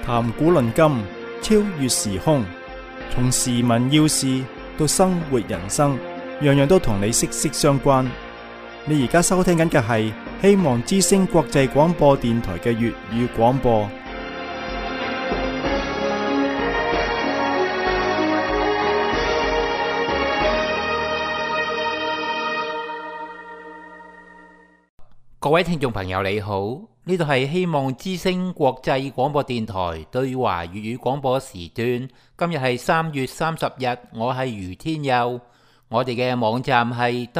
談古論今，超越時空，從時聞要事到生活人生，樣樣都同你息息相關。你而家收聽緊嘅係希望之聲國際廣播電台嘅粵語廣播。 各位聽眾朋友你好，呢度係希望之聲國際廣播電台對華粵語廣播時段。今日係3月30日，我係余天佑。我哋嘅網站係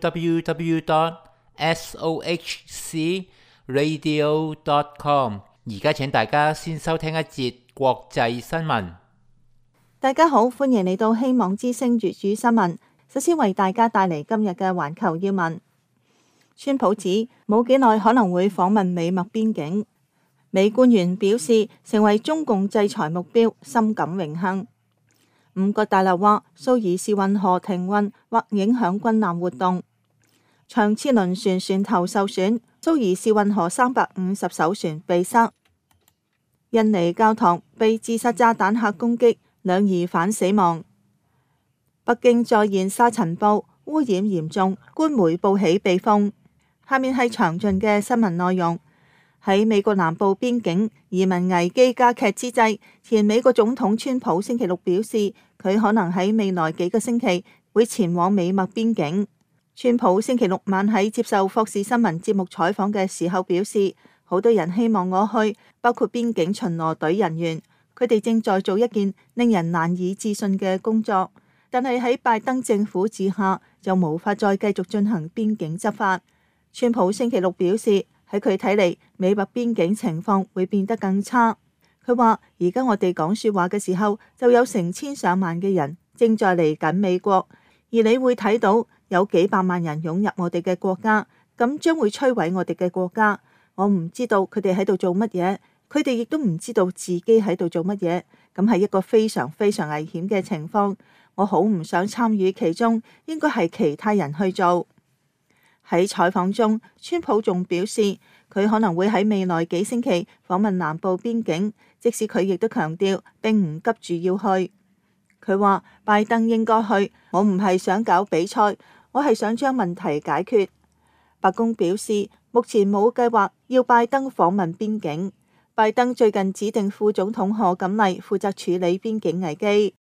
www.sohcradio.com。而家請大家先收聽一節國際新聞。 大家好，歡迎嚟到希望之聲粵語新聞。首先為大家帶嚟今日嘅環球要聞。川普指冇幾耐可能會訪問美墨邊境，美官員表示成為中共制裁目標，深感榮幸。五角大樓話蘇伊士運河停運或影響軍艦活動。長賜輪船船頭受損，蘇伊士運河350艘船被塞。印尼教堂被自殺炸彈客攻擊，2疑犯死亡。北京再現沙塵暴，污染嚴重，官媒報喜被封。下面係詳盡嘅新聞內容。喺美國南部邊境移民危機加劇之際，前美國總統川普星期六表示，佢可能喺未來幾個星期會前往美墨邊境。川普星期六晚喺接受霍士新聞節目採訪嘅時候表示，好多人希望我去，包括邊境巡邏隊人員，佢哋正在做一件令人難以置信嘅工作，但係喺拜登政府之下就無法再繼續進行邊境執法。川普星期六表示，喺佢睇嚟，美墨邊境情況會變得更差。佢話：而家我哋講說話嘅時候，就有成千上萬嘅人正在嚟緊美國，而你會睇到有幾百萬人湧入我哋嘅國家，咁將會摧毀我哋嘅國家。我唔知道佢哋喺度做乜嘢，佢哋亦都唔知道自己喺度做乜嘢，咁係一個非常非常危險嘅情況。我好唔想參與其中，應該係其他人去做。喺採訪中，川普仲表示佢可能會喺未來幾星期訪問南部邊境，即使佢亦都強調並唔急住要去。佢話拜登應該去，我唔係想搞比賽，我係想將問題解決。白宮表示目前冇計劃要拜登訪問邊境。拜登最近指定副總統賀錦麗負責處理邊境危機。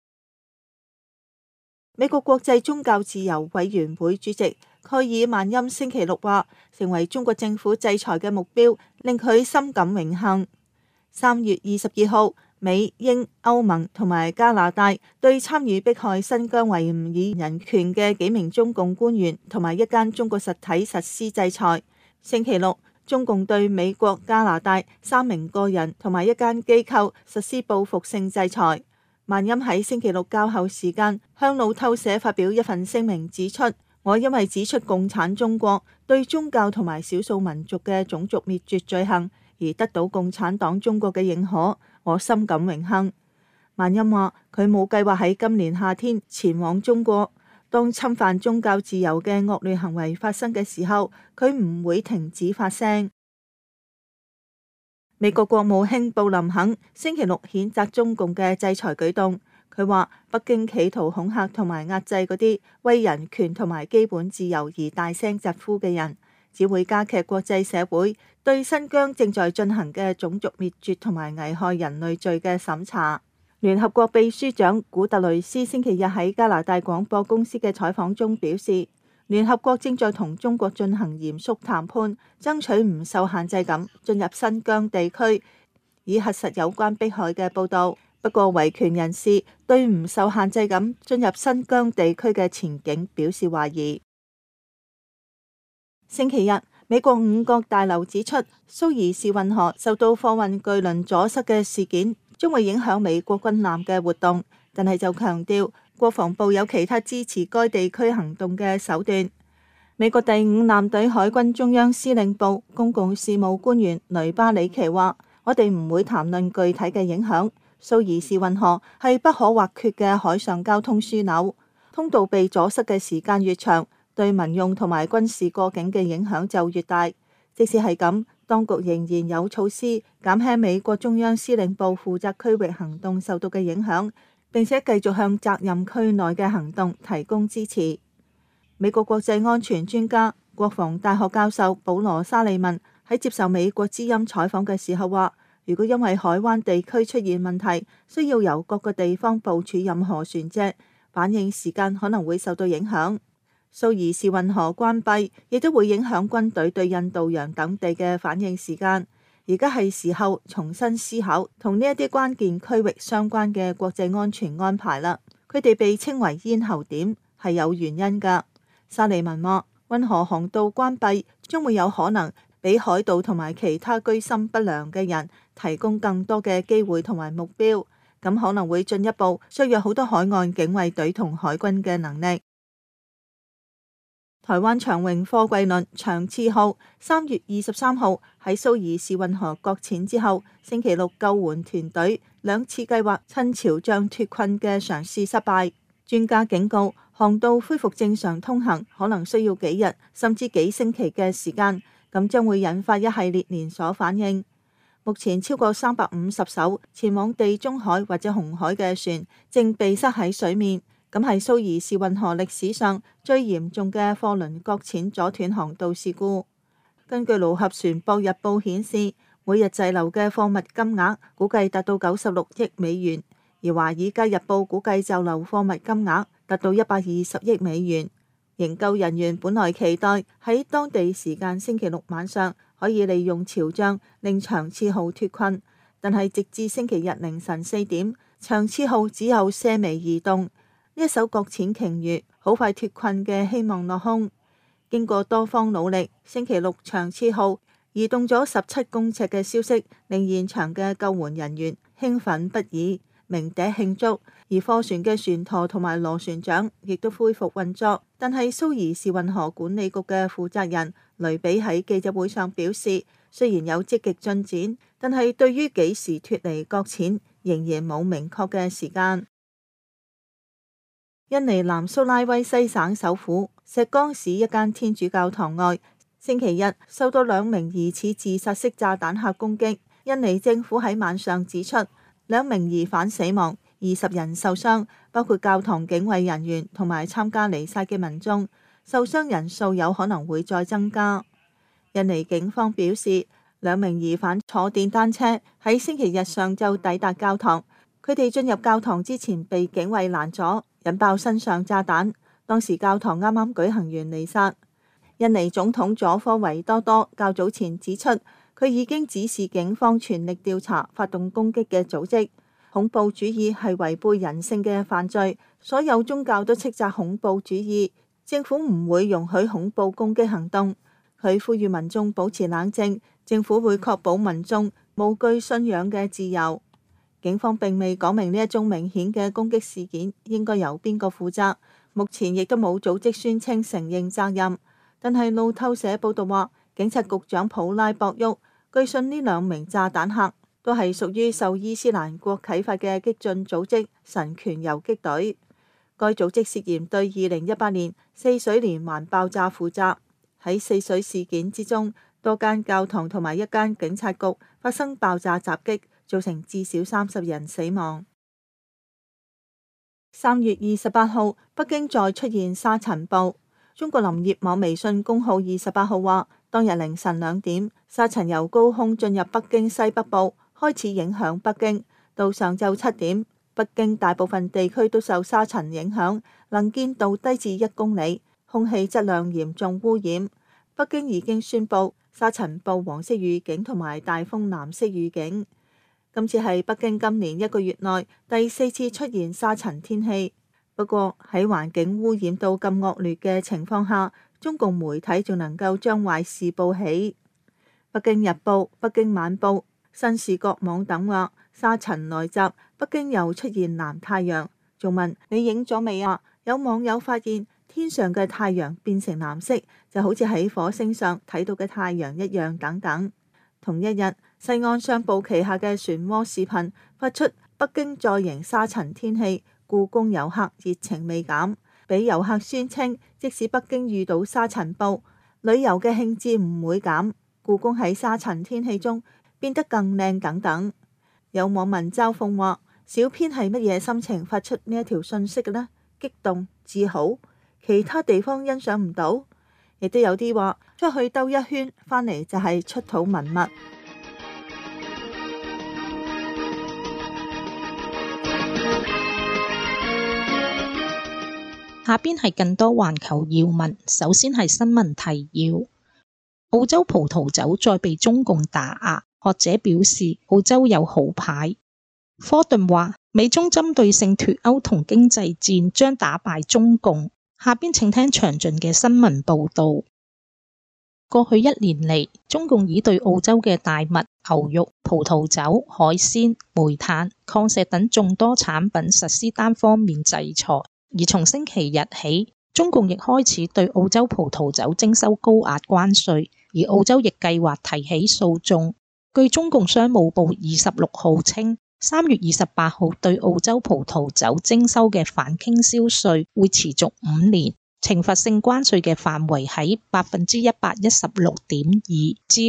美國國際宗教自由委員會主席蓋爾曼欽星期六話，成為中國政府制裁嘅目標，令佢深感榮幸。3月22號，美、英、歐盟同埋加拿大對參與迫害新疆維吾爾人權嘅幾名中共官員同埋一間中國實體實施制裁。星期六，中共對美國、加拿大3名個人同埋一間機構實施報復性制裁。曼欽喺星期六較後時間向路透社發表一份聲明，指出：我因為指出共產中國對宗教同埋少數民族嘅種族滅絕罪行而得到共產黨中國嘅認可，我深感榮幸。曼欽話佢冇計劃喺今年夏天前往中國，當侵犯宗教自由嘅惡劣行為發生嘅時候，佢唔會停止發聲。美國國務卿布林肯星期六譴責中共嘅制裁舉動，佢話北京企圖恐嚇同埋壓制嗰啲為人權同埋基本自由而大聲疾呼嘅人，只會加劇國際社會對新疆正在進行嘅種族滅絕同埋危害人類罪嘅審查。聯合國秘書長古特雷斯星期日喺加拿大廣播公司嘅採訪中表示，聯合國正在同中國進行嚴肅談判，爭取唔受限制咁進入新疆地區，以核實有關迫害嘅報導。不過，維權人士對唔受限制咁進入新疆地區嘅前景表示懷疑。星期日，美國五角大樓指出，蘇伊士運河受到貨運巨輪阻塞嘅事件將會影響美國軍艦嘅活動，但係就強調國防部有其他支持該地區行動嘅手段。美國第5艦隊海軍中央司令部公共事務官員雷巴里奇話：我哋唔會談論具體嘅影響。蘇伊士運河係不可或缺嘅海上交通樞紐，通道被阻塞嘅時間越長，對民用同埋軍事過境嘅影響就越大。即使係咁， 當局仍然有措施減輕美國中央司令部負責區域行動受到嘅影響，並且繼續向責任區內嘅行動提供支持。美國國際安全專家、國防大學教授保羅沙利文喺接受美國之音採訪嘅時候話，如果因為海灣地區出現問題，需要由各個地方部署任何船隻，反應時間可能會受到影響。蘇伊士運河關閉亦都會影響軍隊對印度洋等地嘅反應時間。而家係時候重新思考同呢一啲關鍵區域相關嘅國際安全安排啦。佢哋被稱為咽喉點，係有原因㗎。沙利文話，運河航道關閉將會有可能俾海盜同埋其他居心不良嘅人提供更多嘅機會同埋目標，咁可能會進一步削弱好多海岸警衛隊同海軍嘅能力。台灣長榮貨櫃輪長賜號3月23號喺蘇伊士運河擱淺之後，星期六救援團隊2次計劃趁潮漲脫困嘅嘗試失敗。專家警告，航道恢復正常通行可能需要幾日甚至幾星期嘅時間，咁將會引發一系列連鎖反應。目前超過350艘前往地中海或者紅海嘅船正被塞喺水面。咁係蘇伊士運河歷史上最嚴重嘅貨輪擱淺阻斷航道事故。根據勞合船舶日報顯示，每日滯留嘅貨物金額估計達到96億美元，而華爾街日報估計滯留貨物金額達到120億美元。營救人員本來期待喺當地時間星期六晚上可以利用潮漲令長賜號脫困，但係直至星期日凌晨4點，長賜號只有些微移動。呢一艘擱淺鯨魚好快脫困嘅希望落空。經過多方努力，星期六長賜號移動咗17公尺嘅消息，令現場嘅救援人員興奮不已，鳴笛慶祝。而貨船嘅船舵同埋螺旋槳亦都恢復運作。但係蘇伊士運河管理局嘅負責人雷比喺記者會上表示，雖然有積極進展，但係對於幾時脫離擱淺仍然冇明確嘅時間。印尼南蘇拉威西省首府石岡市一間天主教堂外，星期日受到2名疑似自殺式炸彈客攻擊。印尼政府喺晚上指出，2名疑犯死亡，20人受傷，包括教堂警衛人員同埋參加彌撒嘅民眾。受傷人數有可能會再增加。印尼警方表示，2名疑犯坐電單車喺星期日上晝抵達教堂，佢哋進入教堂之前被警衛攔阻，引爆身上炸彈。當時教堂啱啱舉行完彌撒。印尼總統佐科維多多較早前指出，佢已經指示警方全力調查發動攻擊嘅組織。恐怖主義係違背人性嘅犯罪，所有宗教都斥責恐怖主義，政府唔會容許恐怖攻擊行動。佢呼籲民眾保持冷靜，政府會確保民眾無懼信仰嘅自由。警方並未講明呢一宗明顯嘅攻擊事件應該由邊個負責，目前亦都冇組織宣稱承認責任。但係路透社報道話，警察局長普拉博沃據信呢2名炸彈客都係屬於受伊斯蘭國啟發嘅激進組織神權游擊隊。該組織涉嫌對2018年泗水連環爆炸負責。喺泗水事件之中，多間教堂同埋一間警察局發生爆炸襲擊，造成至少30人死亡。3月28號，北京再出現沙塵暴。中國林業網微信公號28號話，當日凌晨2點，沙塵由高空進入北京西北部，開始影響北京。到上晝7點，北京大部分地區都受沙塵影響，能見度低至1公里，空氣質量嚴重污染。北京已經宣布沙塵暴黃色預警同埋大風藍色預警。今次係北京今年1個月內第4次出現沙塵天氣。不過喺環境污染到咁惡劣嘅情況下，中共媒體仲能夠將壞事報喜。北京日報、北京晚報、新視覺網等話沙塵來襲，北京又出現藍太陽。仲問你影咗未啊？有網友發現天上嘅太陽變成藍色，就好似喺火星上睇到嘅太陽一樣等等。同一日，西安商報旗下嘅漩渦視頻發出北京再迎沙塵天氣，故宮遊客熱情未減，俾遊客宣稱即使北京遇到沙塵暴，旅遊嘅興致唔會減。 故宮喺沙塵天氣中變得更靚等等。有網民嘲諷話：小編係乜嘢心情發出呢一條信息嘅呢？激動、自豪，其他地方欣賞唔到。亦都有啲話出去兜一圈，返嚟就係出土文物。 下邊係更多環球要聞，首先係新聞提要：澳洲葡萄酒再被中共打壓，學者表示澳洲有好牌。科頓話美中針對性脫歐同經濟戰將打敗中共。下邊請聽詳盡嘅新聞報道。過去一年嚟，中共已對澳洲嘅大麥、牛肉、葡萄酒、海鮮、煤炭、礦石等眾多產品實施單方面制裁，而從星期日起，中共亦開始對澳洲葡萄酒徵收高額關稅，而澳洲亦計劃提起訴訟。據中共商務部26號稱，3月28號對澳洲葡萄酒徵收嘅反傾銷稅會持續5年，懲罰性關稅嘅範圍喺116.2%至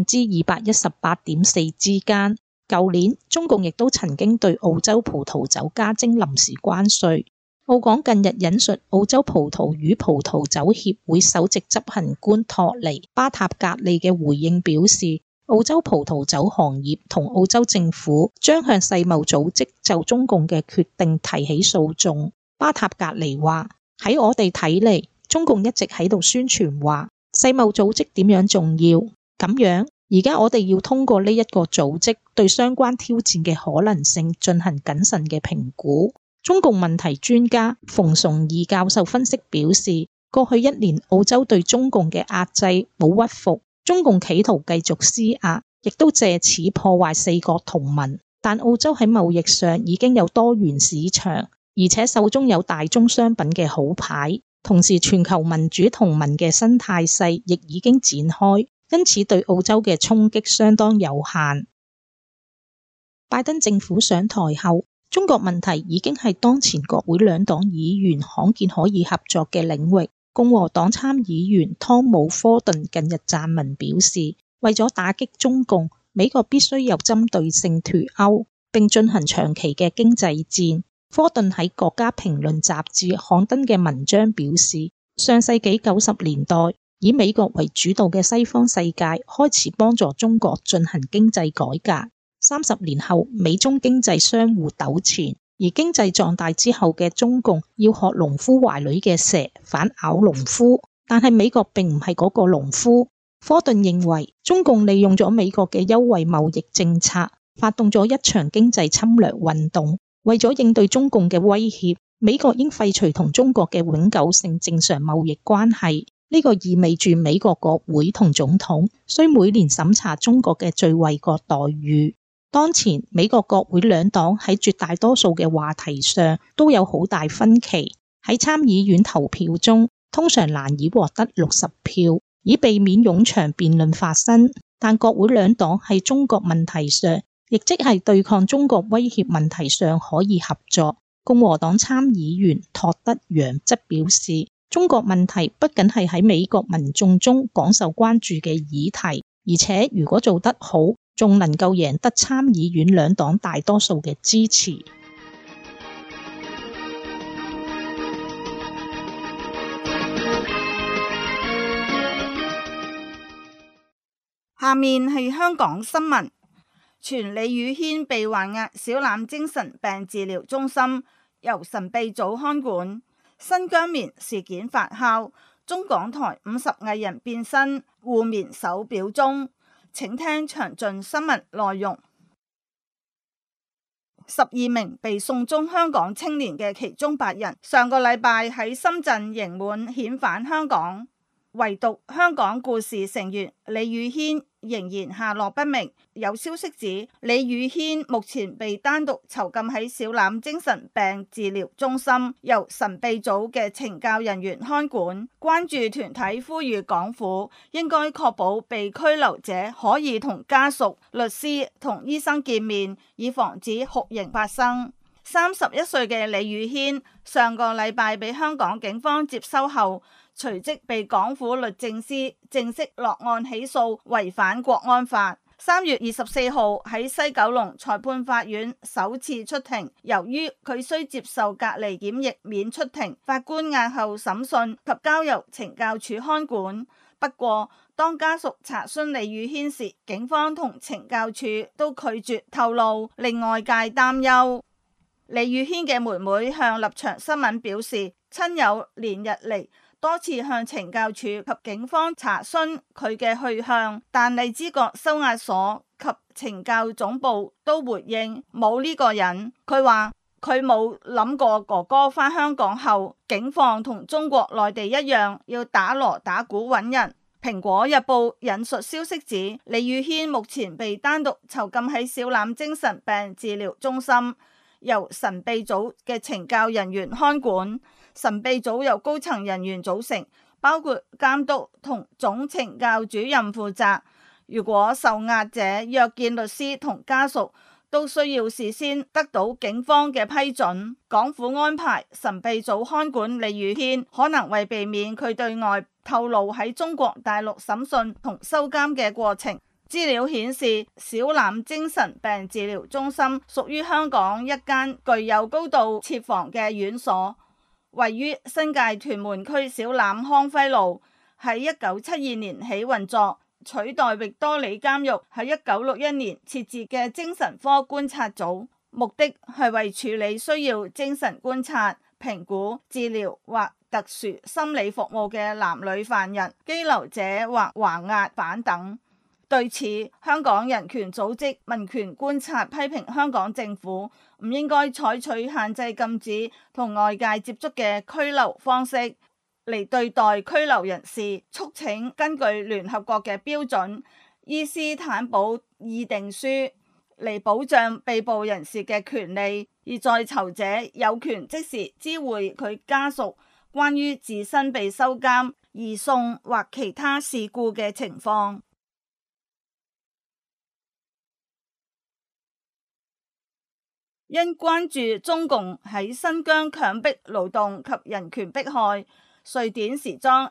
218.4%之間。舊年中共亦都曾經對澳洲葡萄酒加徵臨時關稅。澳廣近日引述澳洲葡萄與葡萄酒協會首席執行官托尼巴塔格利嘅回應表示，澳洲葡萄酒行業同澳洲政府將向世貿組織就中共嘅決定提起訴訟。巴塔格尼話：喺我哋睇嚟，中共一直喺度宣傳話世貿組織點樣重要，咁樣而家我哋要通過呢一個組織對相關挑戰嘅可能性進行謹慎嘅評估。中共問題專家馮崇義教授分析表示，過去一年澳洲對中共嘅壓制冇屈服。中共企圖繼續施壓，亦都借此破壞四國同盟。但澳洲喺貿易上已經有多元市場，而且手中有大宗商品嘅好牌。同時，全球民主同盟嘅新態勢亦已經展開，因此對澳洲嘅衝擊相當有限。拜登政府上台後，中國問題已經係當前國會兩黨議員罕見可以合作嘅領域。共和黨參議員湯姆科頓近日撰文表示，為咗打擊中共，美國必須有針對性脫歐，並進行長期嘅經濟戰。科頓喺《國家評論》雜誌刊登嘅文章表示，上世紀90年代，以美國為主導嘅西方世界開始幫助中國進行經濟改革。30年後，美中經濟相互糾纏。而經濟壯大之後嘅中共要學農夫懷裏嘅蛇，反咬農夫，但係美國並唔係嗰個農夫。科頓認為，中共利用咗美國嘅優惠貿易政策，發動咗一場經濟侵略運動。為咗應對中共嘅威脅，美國應廢除同中國嘅永久性正常貿易關係。呢個意味住美國國會同總統需每年審查中國嘅最惠國待遇。當前美國國會兩黨喺絕大多數嘅話題上都有好大分歧，喺參議院投票中通常難以獲得60票，以避免冗長辯論發生。但國會兩黨喺中國問題上，亦即係對抗中國威脅問題上可以合作。共和黨參議員托德楊則表示，中國問題不僅係喺美國民眾中廣受關注嘅議題，而且如果做得好，仲能夠贏得參議院兩黨大多數嘅支持。 下面係香港新聞，傳李宇軒被還押小欖精神病治療中心，由神秘組看管。新疆棉事件發酵，中港台50藝人變身互棉手表中。請聽詳盡新聞內容。12名被送中香港青年嘅其中8人，上個禮拜喺深圳刑滿遣返香港，唯獨香港故事成員李宇軒仍然下落不明。有消息指，李宇軒目前被單獨囚禁喺小欖精神病治療中心，由神秘組嘅懲教人員看管。關注團體呼籲港府應該確保被拘留者可以同家屬、律師同醫生見面，以防止酷刑發生。31歲嘅李宇軒上個禮拜被香港警方接收後， 隨即被港府律政司正式落案起訴，違反國安法。3月24號喺西九龍裁判法院首次出庭，由於佢需接受隔離檢疫免出庭，法官押後審訊及交由懲教署看管。不過當家屬查詢李宇軒時，警方同懲教署都拒絕透露，令外界擔憂。李宇軒嘅妹妹向立場新聞表示，親友連日嚟多次向懲教署及警方查詢佢嘅去向，但荔枝角收押所及懲教總部都回應冇呢個人。佢話佢冇諗過哥哥返香港後，警方同中國內地一樣要打鑼打鼓揾人。蘋果日報引述消息指，李宇軒目前被單獨囚禁喺小欖精神病治療中心，由神秘組嘅懲教人員看管。神秘組由高層人員組成，包括監督同總懲教主任負責。如果受押者約見律師同家屬，都需要事先得到警方嘅批准。港府安排神秘組看管李宇軒，可能為避免佢對外透露喺中國大陸審訊同收監嘅過程。資料顯示，小欖精神病治療中心屬於香港一間具有高度設防嘅院所，位於新界屯門區小欖康輝路，喺1972年起運作，取代域多利監獄喺1961年設置嘅精神科觀察組，目的係為處理需要精神觀察、評估、治療或特殊心理服務嘅男女犯人、羈留者或還押犯等。對此，香港人權組織民權觀察批評香港政府唔應該採取限制禁止同外界接觸嘅拘留方式嚟對待拘留人士，促請根據聯合國嘅標準伊斯坦堡議定書嚟保障被捕人士嘅權利，而在囚者有權即時知會佢家屬關於自身被收監、移送或其他事故嘅情況。因關注中共喺新疆強迫勞動及人權迫害，瑞典時裝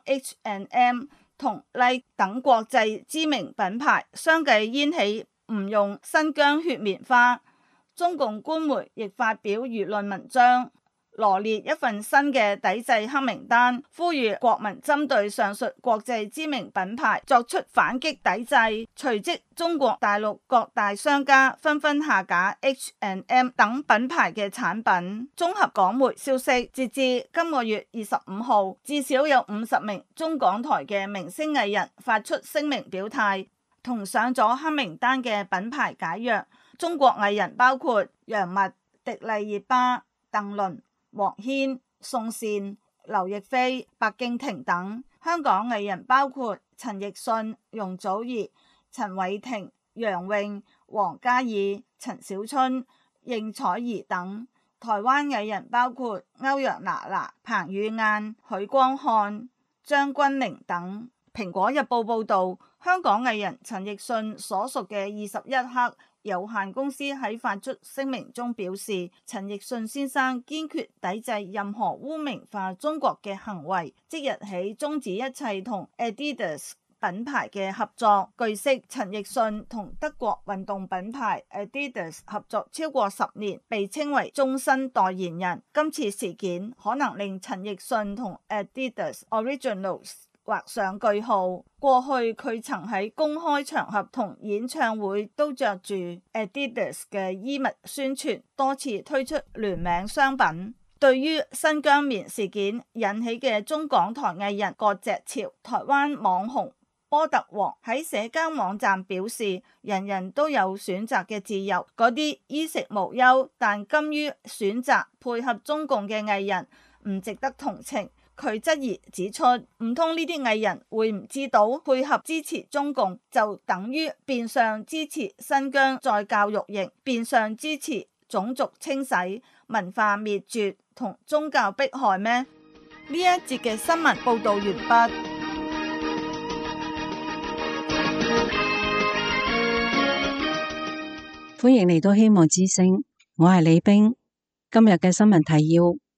H&M 同 Nike 等國際知名品牌相繼掀起唔用新疆血棉花。中共官媒亦發表輿論文章，羅列一份新嘅抵制黑名單，呼籲國民針對上述國際知名品牌作出反擊抵制。隨即中國大陸各大商家紛紛下架 H&M 等品牌嘅產品。綜合港媒消息，截至今個月25號，至少有50名中港台嘅明星藝人發出聲明表態，同上咗黑名單嘅品牌解約。中國藝人包括楊冪、迪麗熱巴、鄧倫、黃軒、宋茜、劉亦菲、白敬亭等。香港藝人包括陳奕迅、容祖兒、陳偉霆、楊穎、黃嘉怡、陳小春、應采兒等。台灣藝人包括歐陽娜娜、彭于晏、許光漢、張鈞甯等。蘋果日報報道，香港藝人陳奕迅所屬嘅21克有限公司喺發出聲明中表示，陳奕迅先生堅決抵制任何污名化中國嘅行為，即日起終止一切同 Adidas 品牌嘅合作。據悉，陳奕迅同德國運動品牌 Adidas 合作超過10年，被稱為終身代言人。今次事件可能令陳奕迅同 Adidas Originals畫上句號。過去佢曾喺公開場合同演唱會都着住 Adidas 嘅衣物宣傳，多次推出聯名商品。對於新疆棉事件引起嘅中港台藝人割席潮，台灣網紅波特王喺社交網站表示，人人都有選擇嘅自由，嗰啲衣食無憂但甘於選擇配合中共嘅藝人唔值得同情。佢質疑指出，唔通呢啲藝人會唔知道配合支持中共就等於變相支持新疆再教育營，變相支持種族清洗、文化滅絕同宗教迫害咩？呢一節嘅新聞報道完畢。 歡迎嚟到希望之聲，我係李冰。今日嘅新聞提要：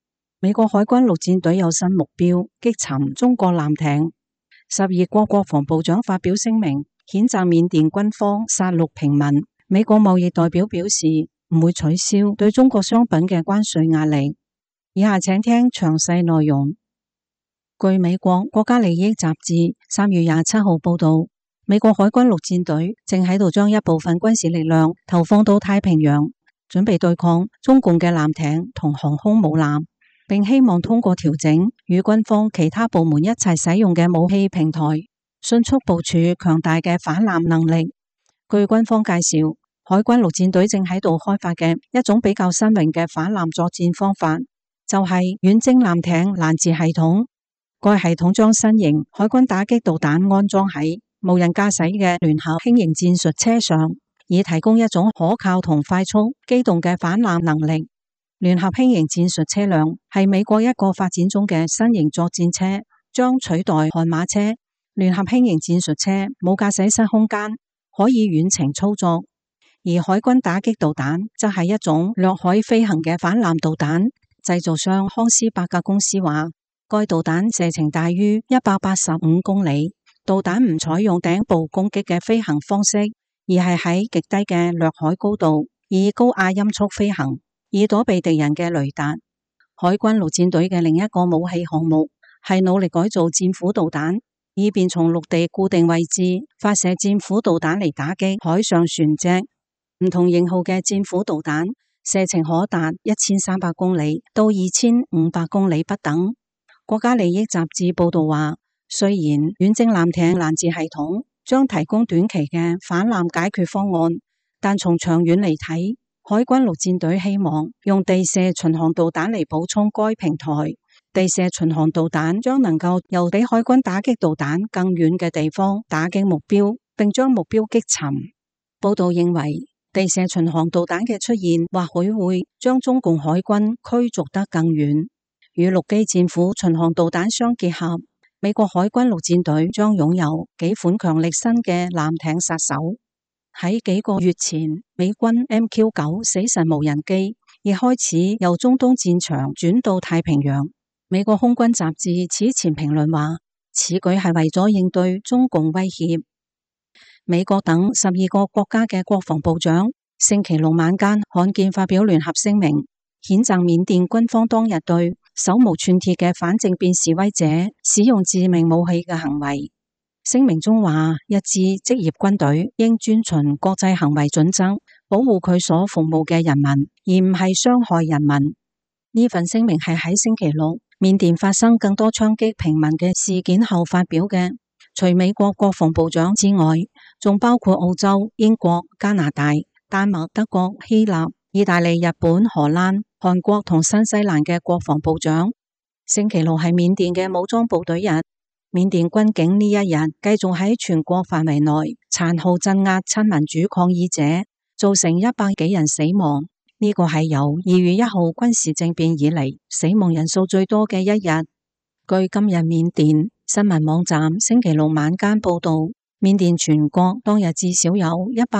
美國海軍陸戰隊有新目標，擊沉中國艦艇。12國國防部長發表聲明，譴責緬甸軍方殺戮平民。美國貿易代表表示唔會取消對中國商品嘅關稅壓力。以下請聽詳細內容。據美國國家利益雜誌3月27號報道，美國海軍陸戰隊正喺度將一部分軍事力量投放到太平洋，準備對抗中共嘅艦艇同航空母艦，並希望通過調整與軍方其他部門一齊使用嘅武器平台，迅速部署強大嘅反艦能力。據軍方介紹，海軍陸戰隊正喺度開發嘅一種比較新穎嘅反艦作戰方法，就係遠征艦艇攔截系統。該系統將新型海軍打擊導彈安裝喺無人駕駛嘅聯合輕型戰術車上，以提供一種可靠同快速機動嘅反艦能力。聯合輕型戰術車輛係美國一個發展中嘅新型作戰車，將取代悍馬車。聯合輕型戰術車冇駕駛室空間，可以遠程操作。而海軍打擊導彈則係一種掠海飛行嘅反艦導彈。製造商康斯伯格公司話，該導彈射程大於185公里。導彈唔採用頂部攻擊嘅飛行方式，而係喺極低嘅掠海高度，以高亞音速飛行，以躲避敵人嘅雷達。海軍陸戰隊嘅另一個武器項目係努力改造戰斧導彈，以便從陸地固定位置發射戰斧導彈嚟打擊海上船隻。唔同型號嘅戰斧導彈射程可達1300公里到2500公里不等。國家利益雜誌報道話，雖然遠征艦艇攔截系統將提供短期嘅反艦解決方案，但從長遠嚟睇，海軍陸戰隊希望用地射巡航導彈嚟補充該平台。地射巡航導彈將能夠由比海軍打擊導彈更遠嘅地方打擊目標，並將目標擊沉。報道認為，地射巡航導彈嘅出現或許會將中共海軍驅逐得更遠。與陸基戰斧巡航導彈相結合，美國海軍陸戰隊將擁有幾款強力新嘅艦艇殺手。喺幾個月前，美軍 MQ-9 死神無人機亦開始由中東戰場轉到太平洋。美國空軍雜誌此前評論話，此舉係為咗應對中共威脅。美國等12個國家嘅國防部長星期六晚間罕見發表聯合聲明，譴責緬甸軍方當日對手無寸鐵嘅反政變示威者使用致命武器嘅行為。聲明中話，一支職業軍隊應遵循國際行為準則，保護佢所服務嘅人民，而唔係傷害人民。呢份聲明係喺星期六緬甸發生更多槍擊平民嘅事件後發表嘅。除美國國防部長之外，仲包括澳洲、英國、加拿大、丹麥、德國、希臘、意大利、日本、荷蘭、韓國同新西蘭嘅國防部長。星期六係緬甸嘅武裝部隊日，緬甸軍警呢一日繼續喺全國範圍內殘酷鎮壓親民主抗議者，造成100幾人死亡。呢個係由2月1號軍事政變以嚟死亡人數最多嘅一日。據今日緬甸新聞網站星期六晚間報道，緬甸全國當日至少有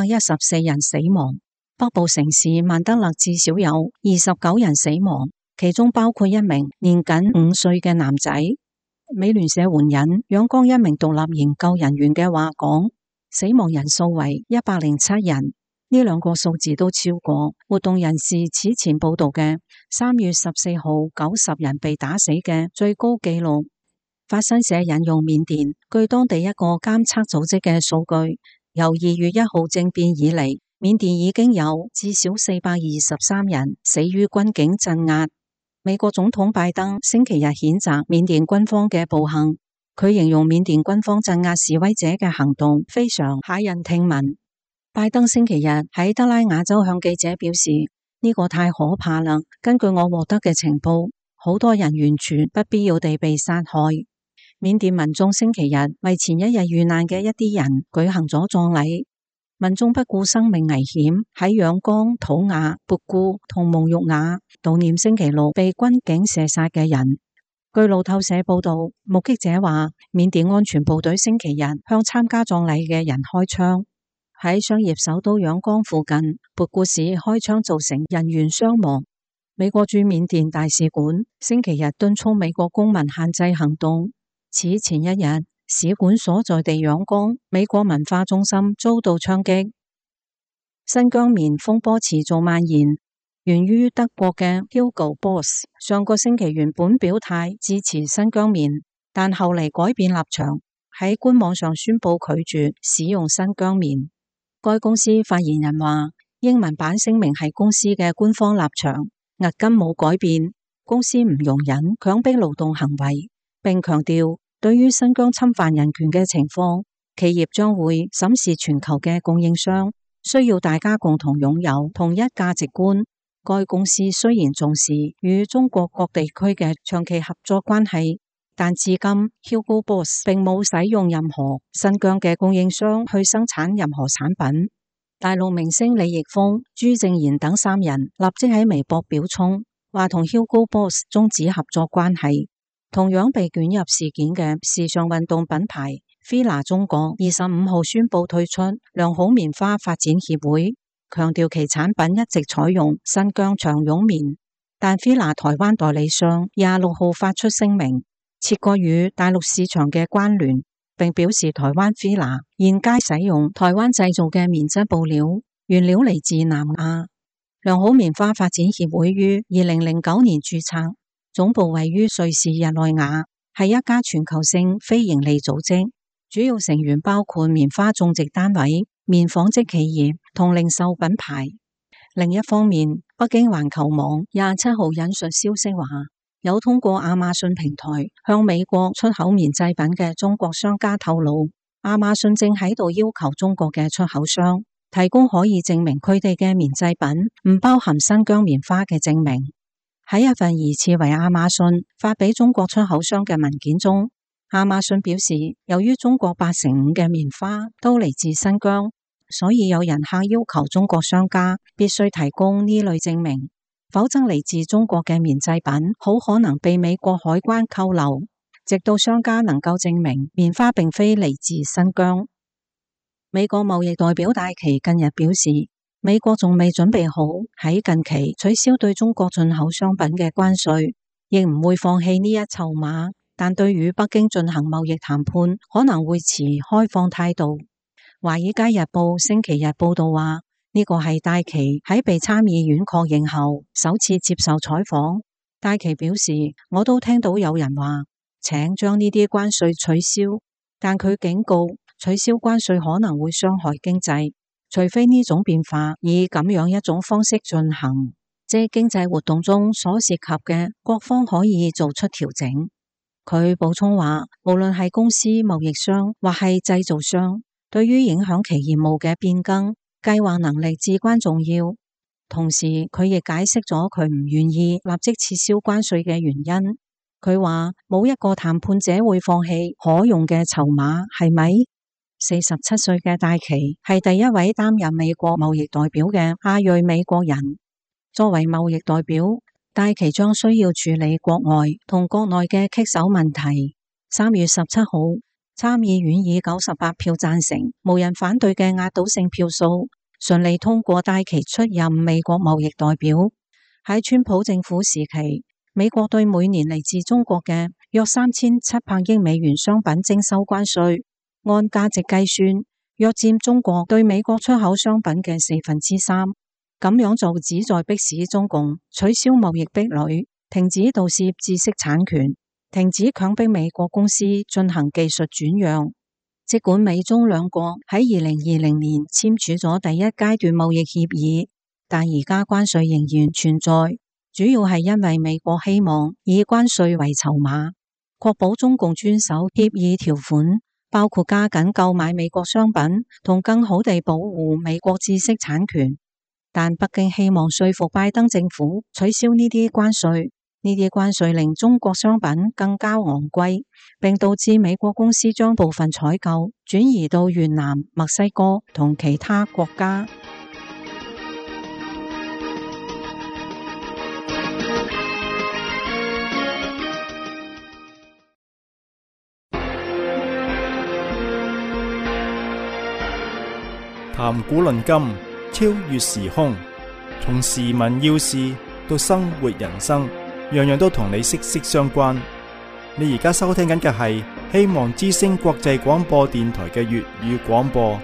114人死亡，北部城市曼德勒至少有29人死亡，其中包括一名年僅5歲嘅男仔。美聯社援引仰光一名獨立研究人員嘅話講，死亡人數為107人，呢兩個數字都超過活動人士此前報道嘅3月14號90人被打死嘅最高紀錄。法新社引用緬甸據當地一個監測組織嘅數據，由2月1號政變以嚟，緬甸已經有至少423人死於軍警鎮壓。美國總統拜登星期日譴責緬甸軍方嘅暴行，佢形容緬甸軍方鎮壓示威者嘅行動非常駭人聽聞。拜登星期日喺德拉瓦州向記者表示，呢個太可怕啦，根據我獲得嘅情報，好多人完全不必要地被殺害。緬甸民眾星期日為前一日遇難嘅一啲人舉行咗葬禮，民眾不顧生命危險喺仰光、土瓦、勃固同蒙育瓦悼念星期六被軍警射殺嘅人。據路透社報道，目擊者話，緬甸安全部隊星期日向參加葬禮嘅人開槍，喺商業首都仰光附近，勃固市開槍造成人員傷亡。 美國駐緬甸大使館星期日敦促美國公民限制行動。此前一日，使館所在地仰光美國文化中心遭到槍擊。新疆棉風波持續蔓延，源於德國嘅 Hugo Boss 上個星期原本表態支持新疆棉，但後嚟改變立場，喺官網上宣布拒絕使用新疆棉。該公司發言人話，英文版聲明係公司嘅官方立場，壓根冇改變。公司唔容忍強迫勞動行為，並強調對於新疆侵犯人權嘅情況，企業將會審視全球嘅供應商，需要大家共同擁有同一價值觀。該公司雖然重視與中國各地區嘅長期合作關係，但至今 Hugo Boss 並冇使用任何新疆嘅供應商去生產任何產品。大陸明星李易峰、朱正賢等三人立即喺微博表衝，話同 Hugo Boss 終止合作關係。同樣被捲入事件嘅時尚運動品牌 Fila 中國25號宣布退出良好棉花發展協會，強調其產品一直採用新疆長絨棉。但 Fila 台灣代理商26號發出聲明，切割與大陸市場嘅關聯，並表示台灣 Fila 現皆使用台灣製造嘅棉質布料，原料嚟自南亞。良好棉花發展協會於2009年註冊，總部位於瑞士日內瓦，係一家全球性非營利組織，主要成員包括棉花種植單位、棉紡織企業同零售品牌。另一方面，北京環球網27號引述消息話，有通過亞馬遜平台向美國出口棉製品嘅中國商家透露，亞馬遜正喺度要求中國嘅出口商提供可以證明佢哋嘅棉製品唔包含新疆棉花嘅證明。喺一份疑似為亞馬遜發俾中國出口商嘅文件中，亞馬遜表示，由於中國85%嘅棉花都嚟自新疆，所以有人客要求中國商家必須提供呢類證明，否則嚟自中國嘅棉製品好可能被美國海關扣留，直到商家能夠證明棉花並非嚟自新疆。美國貿易代表戴琪近日表示，美國仲未準備好喺近期取消對中國進口商品嘅關稅，亦唔會放棄呢一籌碼，但對與北京進行貿易談判可能會持開放態度。華爾街日報星期日報道話，呢個係戴琪喺被參議院確認後首次接受採訪。戴琪表示，我都聽到有人話請將呢啲關稅取消，但佢警告取消關稅可能會傷害經濟，除非呢種變化以咁樣一種方式進行，即經濟活動中所涉及嘅各方可以做出調整。佢補充話，無論係公司、貿易商或係製造商，對於影響其業務嘅變更，計劃能力至關重要。同時，佢亦解釋咗佢唔願意立即撤銷關稅嘅原因。佢話冇一個談判者會放棄可用嘅籌碼，係咪？47歲嘅戴琪係第一位擔任美國貿易代表嘅亞裔美國人。作為貿易代表，戴琪將需要處理國外同國內嘅棘手問題。3月17號，參議院以98票贊成、無人反對嘅壓倒性票數，順利通過戴琪出任美國貿易代表。喺川普政府時期，美國對每年嚟自中國嘅約3700億美元商品徵收關稅，按價值計算，約佔中國對美國出口商品嘅3/4。咁樣就旨在迫使中共取消貿易壁壘，停止盜竊知識產權，停止強迫美國公司進行技術轉讓。儘管美中兩國喺2020年簽署咗第一階段貿易協議，但而家關稅仍然存在，主要係因為美國希望以關稅為籌碼，確保中共遵守協議條款，包括加緊購買美國商品同更好地保護美國知識產權。但北京希望說服拜登政府取消呢啲關稅，呢啲關稅令中國商品更加昂貴，並導致美國公司將部分採購轉移到越南、墨西哥同其他國家。 談古論今，超越時空，從時聞要事到生活人生，樣樣都同你息息相關。你而家收聽緊嘅係希望之聲國際廣播電台嘅粵語廣播。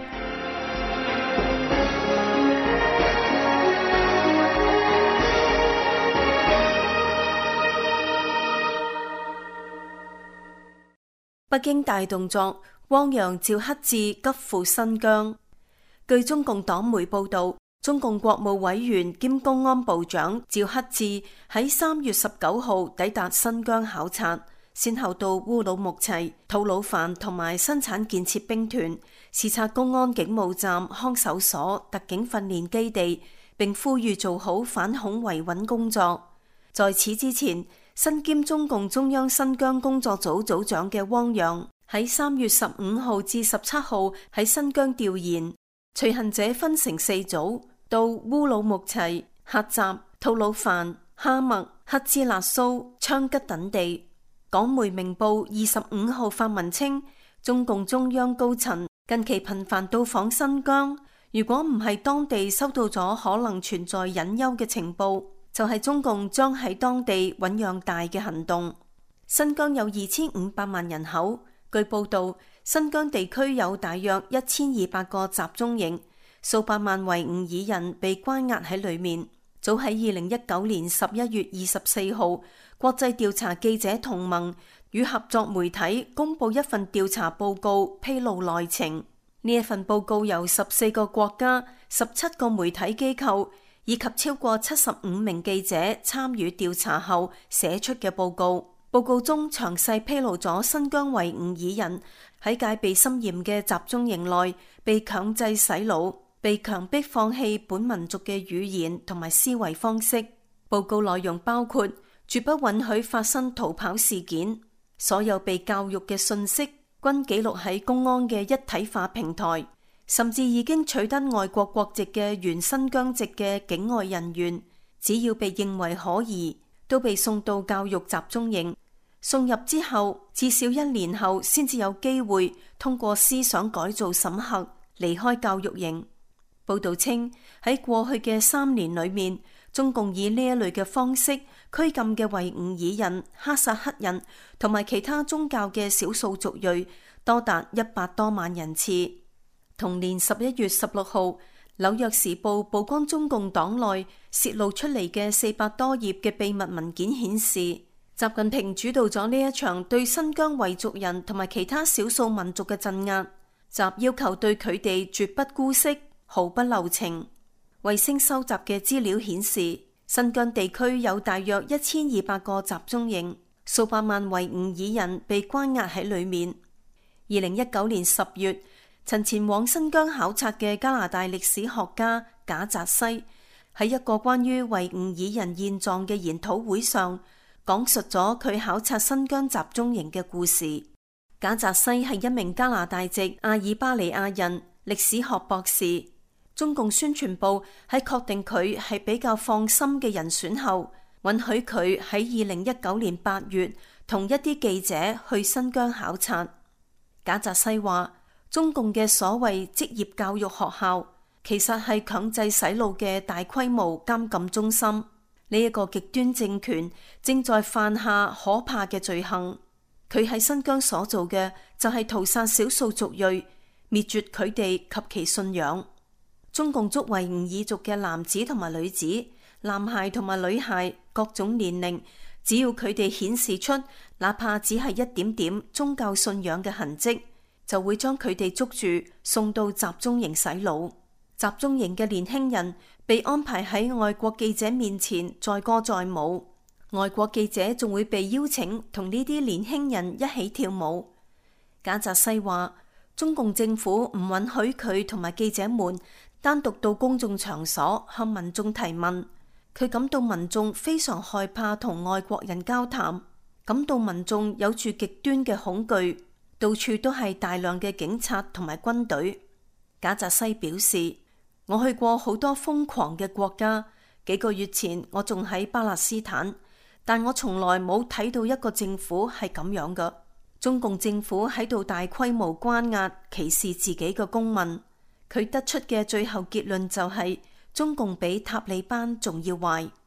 北京大動作，汪洋趙克志急赴新疆。據中共黨媒報道，中共國務委員兼公安部長趙克志喺3月19號抵達新疆考察，先後到烏魯木齊、吐魯番同埋生產建設兵團視察公安警務站、看守所、特警訓練基地，並呼籲做好反恐維穩工作。在此之前，身兼中共中央新疆工作組組長嘅汪洋喺3月15號至17號喺新疆調研。隨行者分成4組，到烏魯木齊、喀什、吐魯番、哈密、克孜勒蘇、昌吉等地。港媒明報25號發文稱，中共中央高層近期頻繁到訪新疆，如果唔係當地收到咗可能存在隱憂嘅情報，就係中共將喺當地醞釀大嘅行動。新疆有2500萬人口，據報道，新疆地區有大約1200個集中營，數百萬維吾爾人被關押喺裏面。早喺2019年11月24號，國際調查記者同盟與合作媒體公佈一份調查報告，披露內情。呢一份報告由14個國家、17個媒體機構以及超過75名記者參與調查後寫出嘅報告。報告中詳細披露咗新疆維吾爾人喺戒備森嚴嘅集中營內被強制洗腦、被強迫放棄本民族嘅語言同埋思維方式。報告內容包括絕不允許發生逃跑事件，所有被教育嘅信息均記錄喺公安嘅一體化平台，甚至已經取得外國國籍嘅原新疆籍嘅境外人員，只要被認為可疑，都被送到教育集中營。送入之後，至少1年後先至有機會通過思想改造審核離開教育營。報道稱，喺過去嘅3年裏面，中共以呢一類嘅方式拘禁嘅維吾爾人、哈薩克人同埋其他宗教嘅少數族裔多達100多萬人次。同年11月16號，紐約時報曝光中共黨內泄露出嚟嘅400多頁嘅秘密文件顯示，習近平主導咗呢一場對新疆維族人同埋其他少數民族嘅鎮壓，習要求對佢哋絕不姑息，毫不留情。衛星收集嘅資料顯示，新疆地區有大約1200個集中營，數百萬維吾爾人被關押喺裏面。2019年10月，曾前往新疆考察嘅加拿大歷史學家賈澤西喺一個關於維吾爾人現狀嘅研討會上，講述咗佢考察新疆集中營嘅故事。賈澤西係一名加拿大籍阿爾巴尼亞人，歷史學博士。中共宣傳部喺確定佢係比較放心嘅人選後，允許佢喺2019年8月同一啲記者去新疆考察。賈澤西話，中共嘅所謂職業教育學校，其實係強制洗腦嘅大規模監禁中心。呢一個極端政權正在犯下可怕嘅罪行。佢喺新疆所做嘅就係屠殺少數族裔，滅絕佢哋及其信仰。中共捉維吾爾族嘅男子同埋女子、男孩同埋女孩各種年齡，只要佢哋顯示出哪怕只係一點點宗教信仰嘅痕跡，就會將佢哋捉住送到集中營洗腦。集中營嘅年輕人被安排喺外國記者面前載歌載舞，外國記者仲會被邀請同呢啲年輕人一起跳舞。賈澤西話，中共政府唔允許佢同埋記者們單獨到公眾場所向民眾提問，佢感到民眾非常害怕同外國人交談，感到民眾有住極端嘅恐懼，到處都係大量嘅警察同埋軍隊。賈澤西表示，我去過好多瘋狂嘅國家，幾個月前我仲喺巴勒斯坦，但我從來冇睇到一個政府係咁樣嘅。中共政府喺度大規模關押、歧視自己嘅公民。佢得出嘅最後結論就係中共比塔利班仲要壞。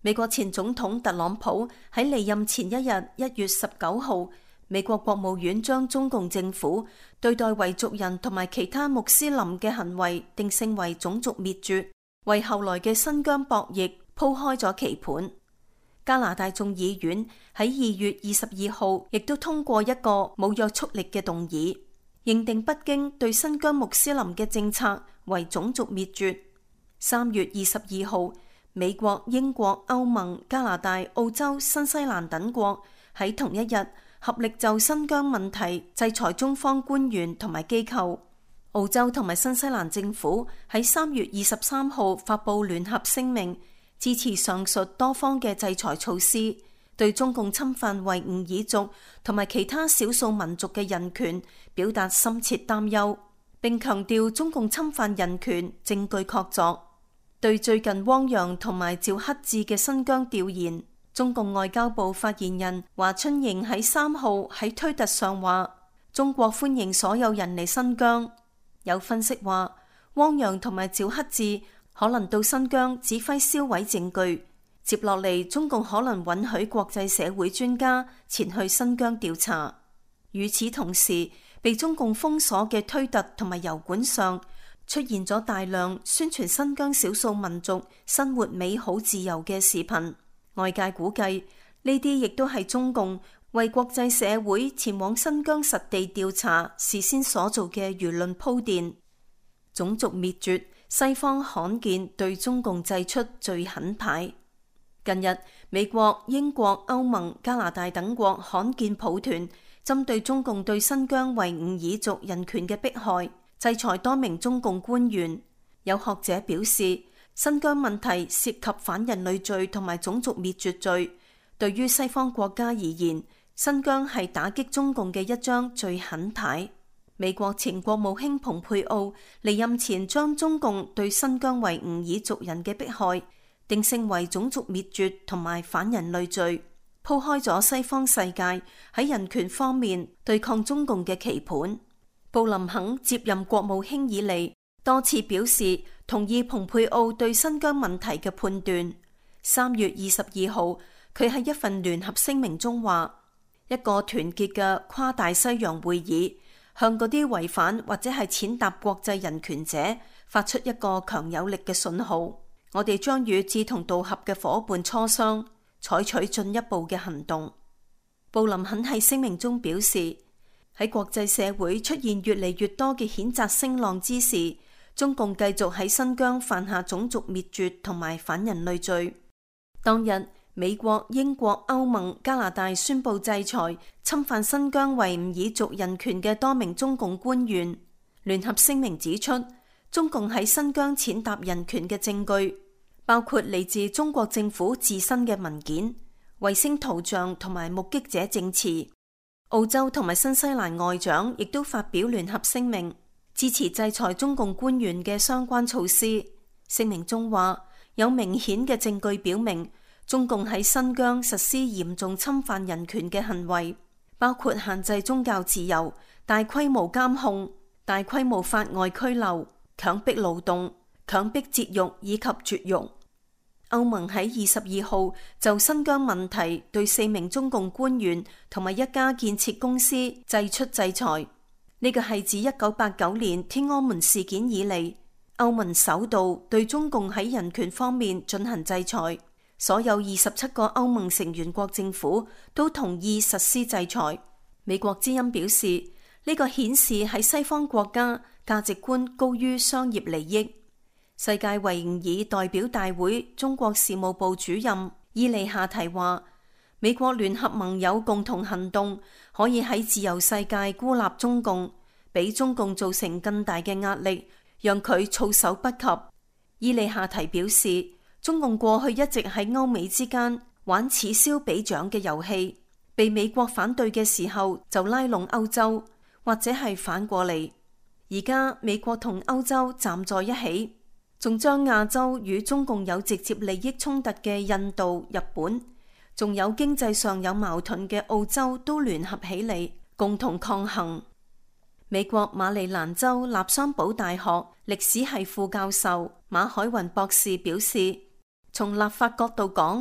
美國前總統特朗普喺離任前一日1月19號，美國國務院將中共政府對待維族人同埋其他穆斯林嘅行為定性為種族滅絕，為後來嘅新疆博弈鋪開咗棋盤。加拿大眾議院喺2月22號亦都通過一個冇約束力嘅動議，認定北京對新疆穆斯林嘅政策為種族滅絕。3月22號，美國、英國、歐盟、加拿大、澳洲、新西蘭等國喺同一日合力就新疆問題制裁中方官員同埋機構。澳洲同埋新西蘭政府喺3月23號發布聯合聲明，支持上述多方嘅制裁措施，對中共侵犯維吾爾族同埋其他少數民族嘅人權表達深切擔憂，並強調中共侵犯人權證據確鑿。對最近汪洋同埋趙克志嘅新疆調研，中共外交部發言人華春瑩喺3號喺推特上話：中國歡迎所有人嚟新疆。有分析話，汪洋同埋趙克志可能到新疆指揮銷毀證據，接落嚟中共可能允許國際社會專家前去新疆調查。與此同時，被中共封鎖嘅推特同埋油管上出現咗大量宣傳新疆少數民族生活美好自由嘅視頻，外界估計呢啲亦都係中共為國際社會前往新疆實地調查事先所做嘅輿論鋪墊。種族滅絕，西方罕見對中共祭出最狠牌。近日，美國、英國、歐盟、加拿大等國罕見抱團，針對中共對新疆維吾爾族人權嘅迫害，制裁多名中共官員。有學者表示，新疆問題涉及反人類罪同埋種族滅絕罪，對於西方國家而言，新疆係打擊中共嘅一張最狠牌。美國前國務卿蓬佩奧離任前將中共對新疆維吾爾族人嘅迫害定性為種族滅絕同埋反人類罪，鋪開咗西方世界喺人權方面對抗中共嘅棋盤。布林肯接任國務卿以嚟，多次表示同意蓬佩奧對新疆問題嘅判斷。3月22號，佢喺一份聯合聲明中話：一個團結嘅跨大西洋會議，向嗰啲違反或者係踐踏國際人權者發出一個強有力嘅信號。我哋將與志同道合嘅夥伴磋商，採取進一步嘅行動。布林肯喺聲明中表示，喺國際社會出現越嚟越多嘅譴責聲浪之時，中共繼續喺新疆犯下種族滅絕同埋反人類罪。當日，美國、英國、歐盟、加拿大宣布制裁侵犯新疆維吾爾族人權嘅多名中共官員。聯合聲明指出，中共喺新疆踐踏人權嘅證據，包括嚟自中國政府自身嘅文件、衛星圖像同埋目擊者證詞。澳洲同埋新西蘭外長亦都發表聯合聲明，支持制裁中共官員嘅相關措施。聲明中話，有明顯嘅證據表明，中共喺新疆實施嚴重侵犯人權嘅行為，包括限制宗教自由、大規模監控、大規模法外拘留、強迫勞動、強迫節育以及絕育。歐盟喺22號就新疆問題對4名中共官員同埋一家建設公司祭出制裁。呢個係自1989年天安門事件以嚟，歐盟首度對中共喺人權方面進行制裁。所有27個歐盟成員國政府都同意實施制裁。美國之音表示，呢個顯示喺西方國家價值觀高於商業利益。世界維吾爾代表大會中國事務部主任伊利夏提話，美國聯合盟友共同行動可以喺自由世界孤立中共，俾中共造成更大嘅壓力，讓佢措手不及。伊利夏提表示，中共過去一直喺歐美之間玩此消彼長嘅遊戲，被美國反對嘅時候就拉攏歐洲，或者係反過嚟。而家美國同歐洲站在一起，仲將亞洲與中共有直接利益衝突嘅印度、日本，仲有經濟上有矛盾嘅澳洲都聯合起嚟，共同抗衡。美國馬里蘭州納桑堡大學歷史系副教授馬海雲博士表示，從立法角度講，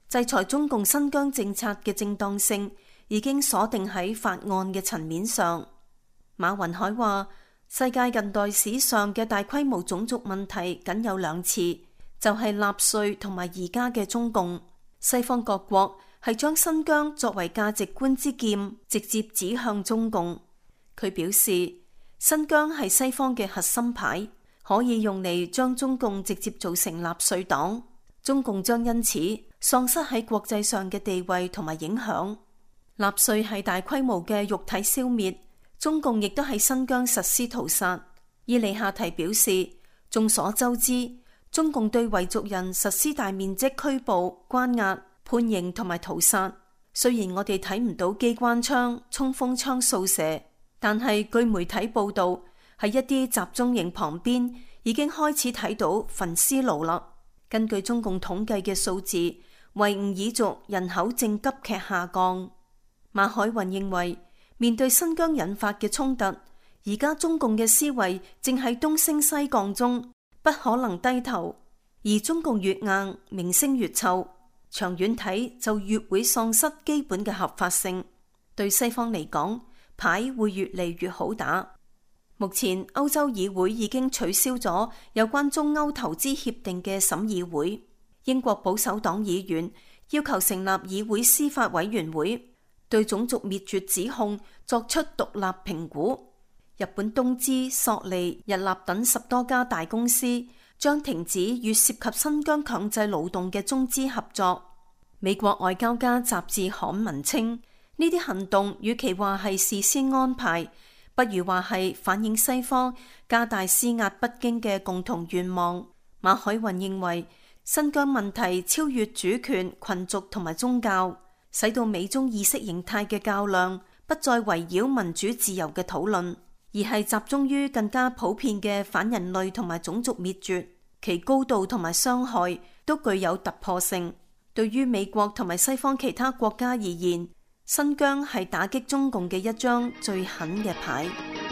制裁中共新疆政策嘅正當性已經鎖定喺法案嘅層面上。馬雲海話：世界近代史上嘅大規模種族問題僅有兩次，就係納粹同埋而家嘅中共。西方各國係將新疆作為價值觀之劍，直接指向中共。佢表示，新疆係西方嘅核心牌，可以用嚟將中共直接做成納粹黨，中共將因此喪失喺國際上嘅地位同埋影響。納粹係大規模嘅肉體消滅，中共亦都喺新疆實施屠殺。伊利夏提表示，眾所周知，中共對維族人實施大面積拘捕、關押、判刑同埋屠殺。雖然我哋睇唔到機關槍、衝鋒槍掃射，但係據媒體報道，喺一啲集中營旁邊已經開始睇到焚屍爐啦。根據中共統計嘅數字，維吾爾族人口正急劇下降。馬海雲認為，面對新疆引發嘅衝突，而家中共嘅思維正喺東升西降中，不可能低頭。而中共越硬，名聲越臭，長遠睇就越會喪失基本嘅合法性。對西方嚟講，牌會越嚟越好打。目前歐洲議會已經取消咗有關中歐投資協定嘅審議會。英國保守黨議員要求成立議會司法委員會，對種族滅絕指控作出獨立評估。日本東芝、索尼、日立等10多家大公司將停止與涉及新疆強制勞動嘅中資合作。美國外交家雜誌刊文稱，呢啲行動與其話係事先安排，不如話係反映西方加大施壓北京嘅共同願望。馬海雲認為，新疆問題超越主權、群族同埋宗教，使到美中意識形態嘅較量不再圍繞民主自由嘅討論，而係集中於更加普遍嘅反人類同埋種族滅絕，其高度同埋傷害都具有突破性。對於美國同埋西方其他國家而言，新疆係打擊中共嘅一張最狠嘅牌。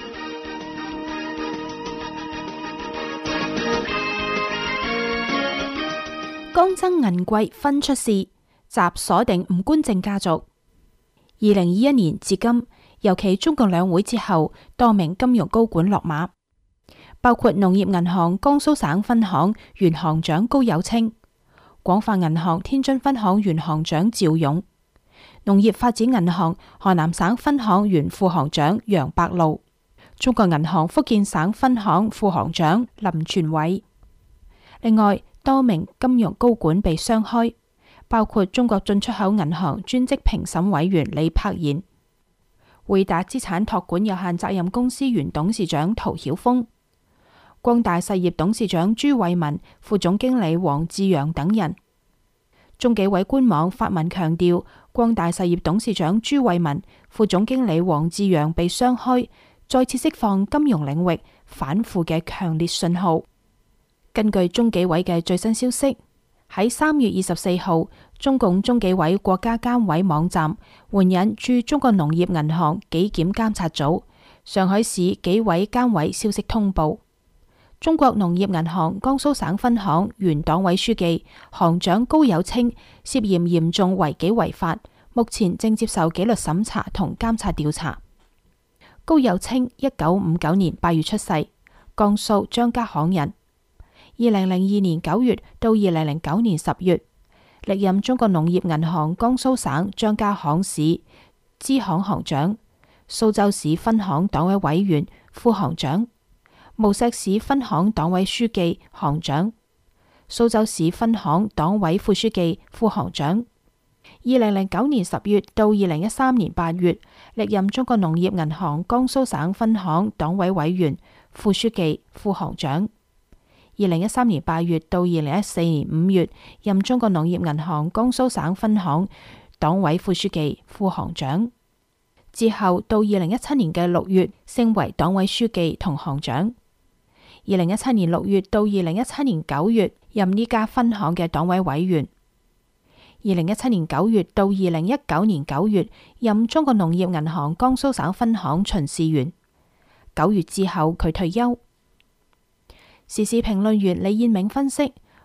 江曾銀貴分出事，集鎖定吳官正家族。2021年至今，尤其中共兩會之後，多名金融高管落馬，包括農業銀行江蘇省分行原行長高有清、廣發銀行天津分行原行長趙勇、農業發展銀行河南省分行原副行長楊伯祿、中國銀行福建省分行副行長林全偉。另外，多名金融高管被雙開，包括中國進出口銀行專職評審委員李柏賢、匯達資產託管有限責任公司原董事長陶曉峰、光大實業董事長朱偉民、副總經理王志陽等人。中紀委官網發文強調，光大實業董事長朱偉民、副總經理王志陽被雙開，再次釋放金融領域反腐嘅強烈信號。根據中紀委嘅最新消息，喺3月24號，中共中紀委國家監委網站援引駐中國農業銀行紀檢監察組、上海市紀委監委消息通報，中國農業銀行江蘇省分行原黨委書記、行長高有清涉嫌嚴重違紀違法，目前正接受紀律審查同監察調查。高有清1959年8月出世，江蘇張家巷人。2002年9月到2009年10月，歷任中國農業銀行江蘇省張家巷市支行行長、蘇州市分行黨委委員、副行長、無錫市分行黨委書記、行長、蘇州市分行黨委副書記、副行長。2009年10月到2013年8月，歷任中國農業銀行江蘇省分行黨委委員、副書記、副行長。2013年8月到2014年5月，任中國農業銀行江蘇省分行黨委副書記、副行長。之後到2017年嘅6月，升為黨委書記同行長。2017年6月到2017年9月，任呢家分行嘅黨委委員。2017年9月到2019年9月，任中國農業銀行江蘇省分行巡視員。9月之後佢退休。時事評論員李燕銘分析，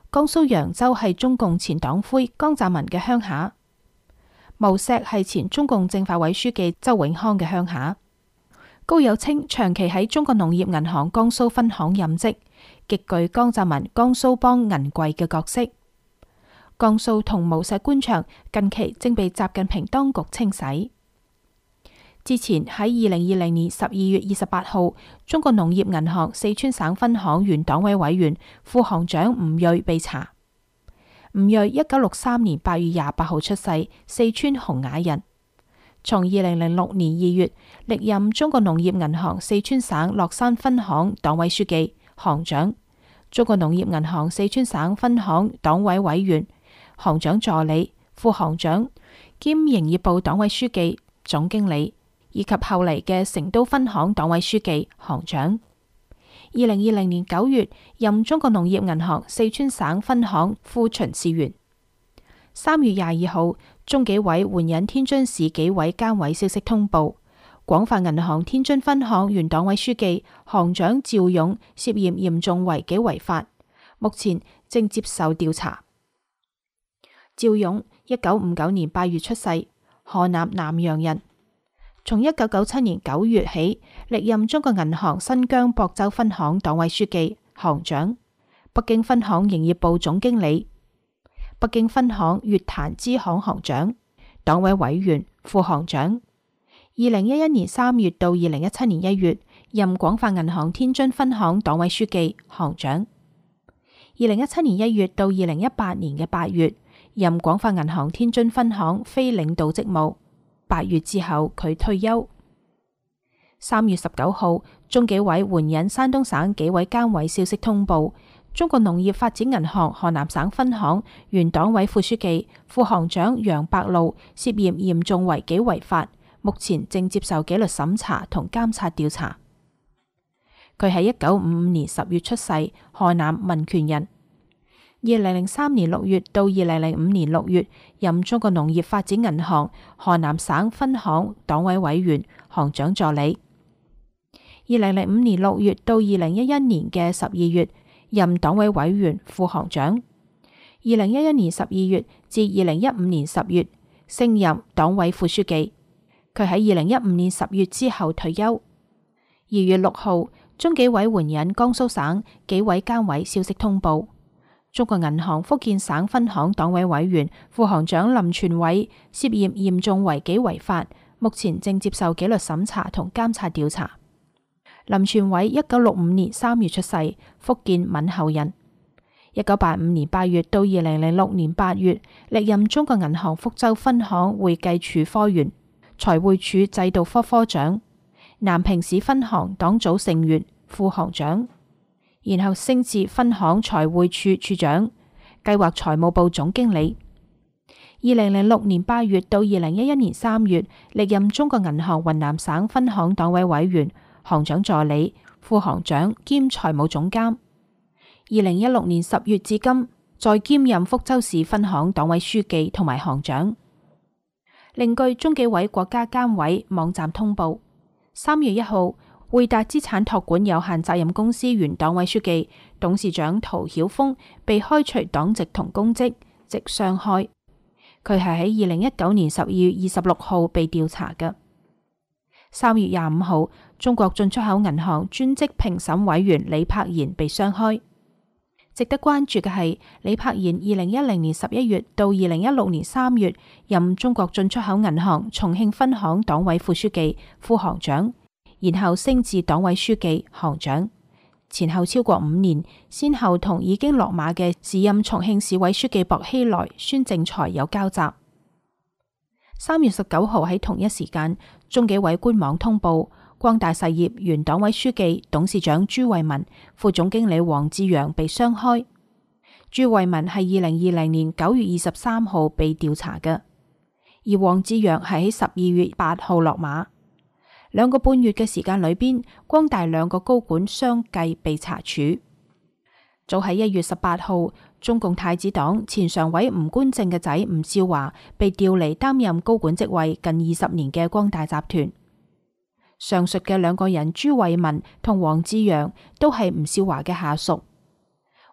江蘇揚州係中共前黨魁江澤民嘅鄉下。無錫係前中共政法委書記周永康嘅鄉下。高有清長期喺中國農業銀行江蘇分行任職，極具江澤民江蘇幫銀櫃嘅角色。江蘇同無錫官場近期正被習近平當局清洗。之前喺2020年12月28號，中國農業銀行四川省分行原黨委委員、副行長吳銳被查。吳銳1963年8月28號出世，四川洪雅人。從2006年2月歷任中國農業銀行四川省樂山分行黨委書記、行長，中國農業銀行四川省分行黨委委員、行長助理、副行長兼營業部黨委書記、總經理，以及後嚟嘅成都分行黨委書記、行長。2020年9月任中國農業銀行四川省分行副巡視員。3月22號，中紀委援引天津市紀委監委消息通報，廣發銀行天津分行原黨委書記、行長趙勇涉嫌嚴重違紀違法，目前正接受調查。趙勇1959年8月出世，河南南陽人。從1997年9月起，歷任中國銀行新疆博州分行黨委書記、行長，北京分行營業部總經理，北京分行粵壇支行行長，黨委委員、副行長。2011年3月到2017年1月，任廣發銀行天津分行黨委書記、行長。2017年1月到2018年嘅8月，任廣發銀行天津分行非領導職務。8月之後，佢退休。3月19號，中紀委援引山東省紀委監委消息通報，中國農業發展銀行河南省分行原黨委副書記、副行長楊伯祿涉嫌嚴重違紀違法，目前正接受紀律審查同監察調查。佢喺1955年10月出世，河南民權人。2003年6月到2005年6月，任中國農業發展銀行河南省分行黨委委員、行長助理。2005年6月到2011年嘅12月，任黨委委員、副行長。2011年12月至2015年10月，升任黨委副書記。佢喺2015年10月之後退休。2月6號，中紀委援引江蘇省紀委監委消息通報，中國銀行福建省分行黨委委員、副行長林全偉涉嫌嚴重違紀違法，目前正接受紀律審查同監察調查。林全偉1965年3月出世，福建閩侯人。1985年8月到2006年8月，歷任中國銀行福州分行會計處科員、財會處制度科科長、南平市分行黨組成員、副行長。然後升至分行財會處處長、計劃財務部總經理。2006年8月到2011年3月，歷任中國銀行雲南省分行黨委委員、行長助理、副行長兼財務總監。2016年10月至今，再兼任福州市分行黨委書記同埋行長。另據中紀委國家監委網站通報，3月1號，匯達資產託管有限責任公司原黨委書記、董事長陶曉峰被開除黨籍同公職，即雙開。佢係喺2019年12月26號被調查嘅。3月25號，中國進出口銀行專職評審委員李柏賢被雙開。值得關注嘅係，李柏賢2010年11月到2016年3月任中國進出口銀行重慶分行黨委副書記、副行長，然後升至黨委書記、行長，前後超過5年，先後同已經落馬嘅時任重慶市委書記薄熙來、孫政才有交集。3月19號喺同一時間，中紀委官網通報，光大實業原黨委書記、董事長朱慧文、副總經理王志陽被雙開。朱慧文係2020年9月23號被調查嘅，而王志陽係喺12月8號落馬。2個半月嘅時間裏邊，光大2個高管相繼被查處。早喺1月18號，中共太子黨前常委吳官正嘅仔吳少華被調離擔任高管職位近20年嘅光大集團。上述嘅2個人朱慧文同王志陽都係吳少華嘅下屬。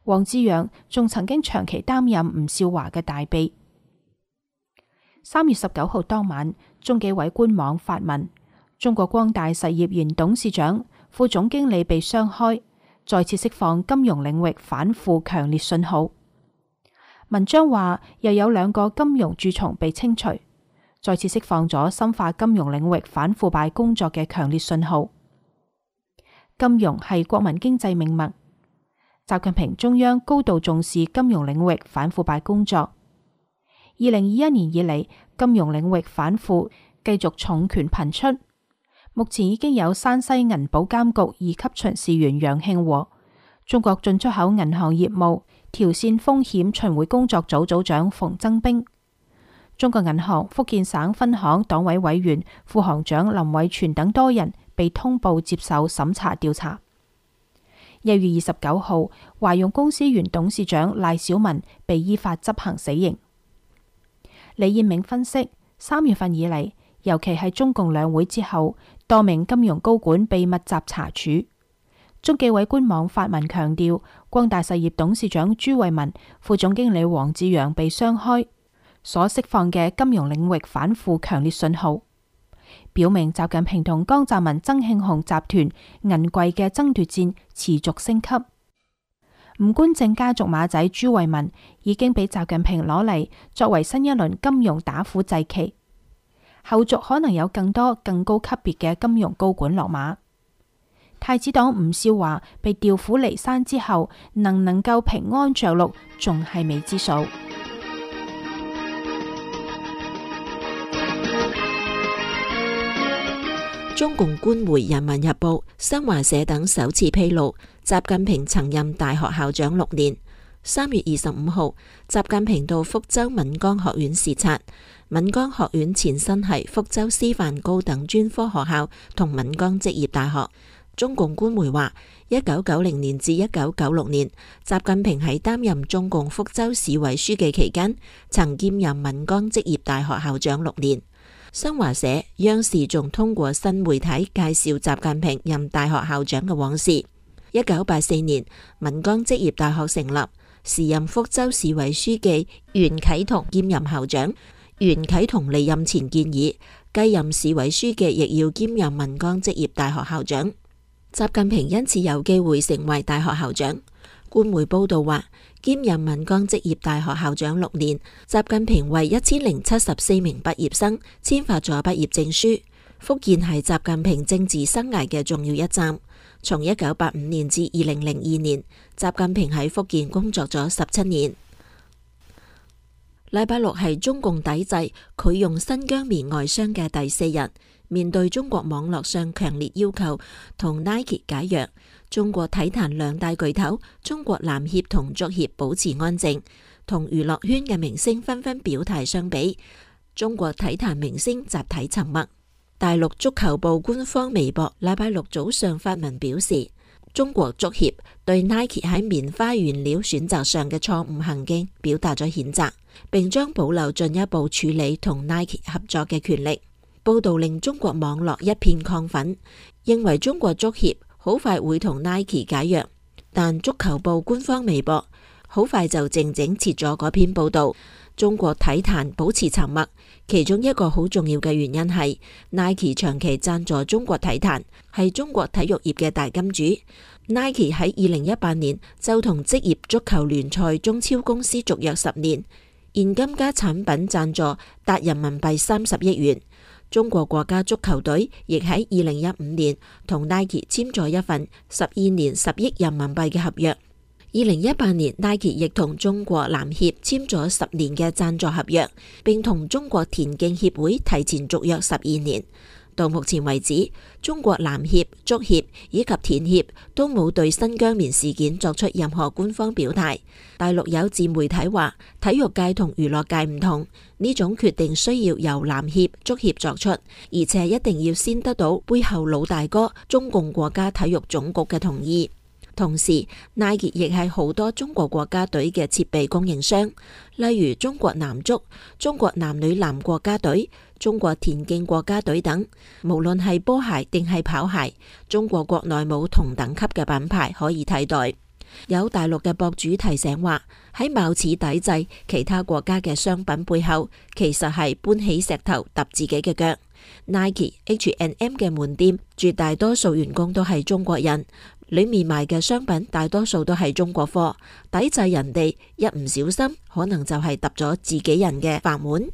王志陽仲曾經長期擔任吳少華嘅大秘。3月19號當晚，中紀委官網發文，中國光大實業原董事長、副總經理被雙開，再次釋放金融領域反腐強烈信號。文章話，又有2個金融蛀蟲被清除，再次釋放咗深化金融領域反腐敗工作嘅強烈信號。金融係國民經濟命脈，習近平中央高度重視金融領域反腐敗工作。2021年以嚟，金融領域反腐繼續重拳頻出。目前已經有山西銀保監局2級巡視員楊慶和、中國進出口銀行業務調線風險巡迴工作組組長馮增兵、中國銀行福建省分行黨委委員、副行長林偉全等多人被通報接受審查調查。1月29號，華融公司原董事長賴小民被依法執行死刑。李彥銘分析，3月份以嚟，尤其係中共兩會之後，多名金融高管被密集查處。中紀委官網發文強調，光大實業董事長朱慧文、副總經理王志陽被雙開，所釋放嘅金融領域反腐強烈信號，表明習近平同江澤民、曾慶紅集團銀貴嘅爭奪戰持續升級。吳官正家族馬仔朱慧文已經俾習近平攞嚟作為新一輪金融打虎祭旗，後續可能有更多更高級別嘅金融高管落馬。太子黨吳少華被調虎離山之後，能唔能夠平安着陸，仲係未知數。 中共官媒《人民日報》、新華社等首次披露，習近平曾任大學校長6年。3月25號，習近平到福州閩江學院視察。閩江學院前身係福州師範高等專科學校同閩江職業大學。中共官媒話，1990年至1996年，習近平喺擔任中共福州市委書記期間，曾兼任閩江職業大學校長6年。新華社、央視仲通過新媒體介紹習近平任大學校長嘅往事。1984年，閩江職業大學成立，時任福州市委書記袁啟同兼任校長。袁啟同離任前建議，繼任市委書記亦要兼任閩江職業大學校長。習近平因此有機會成為大學校長。官媒報道話，兼任閩江職業大學校長6年，習近平為1074名畢業生簽發咗畢業證書。福建係習近平政治生涯嘅重要一站。從1985年至2002年，習近平喺福建工作咗17年。禮拜六係中共抵制拒用新疆棉外商嘅第4日。面對中國網絡上強烈要求同 Nike 解約，中國體壇2大巨頭中國籃協同足協保持安靜，同娛樂圈嘅明星紛紛表態相比，中國體壇明星集體沉默。大陸足球部官方微博禮拜六早上發文表示，中國足協對 Nike 喺棉花原料選擇上嘅錯誤行徑表達咗譴責，並將保留進一步處理同 Nike 合作嘅權力。報道令中國網絡一片亢奮，認為中國足協好快會同 Nike 解約，但足球部官方微博好快就靜靜撤咗嗰篇報道。中國體壇保持沉默，其中一個好重要嘅原因係 Nike 長期贊助中國體壇，係中國體育業嘅大金主。Nike 喺2018年就同職業足球聯賽中超公司續約10年，現金加產品贊助達人民幣30億元。中國國家足球隊亦喺2015年同 Nike 簽咗一份12年10億人民幣嘅合約。2018年 Nike 亦同中國籃協簽咗10年嘅贊助合約，並同中國田徑協會提前續約12年。到目前為止，中國籃協、足協以及田協都冇對新疆棉事件作出任何官方表態。大陸有自媒體話，體育界同娛樂界唔同，呢種決定需要由籃協、足協作出，而且一定要先得到背後老大哥中共國家體育總局嘅同意。同時 Nike 亦係好多中國國家隊嘅設備供應商，例如中國男足、中國男女籃國家隊、中國田徑國家隊等。無論係波鞋定係跑鞋，中國國內冇同等級嘅品牌可以替代。 有大陸嘅博主提醒話，喺貌似抵制其他國家嘅商品背後，其實係搬起石頭揼自己嘅腳。Nike、H&M 嘅門店絕大多數員工都係中國人，裏面賣嘅商品大多數都係中國貨，抵制人哋一唔小心，可能就係揼咗自己人嘅飯碗。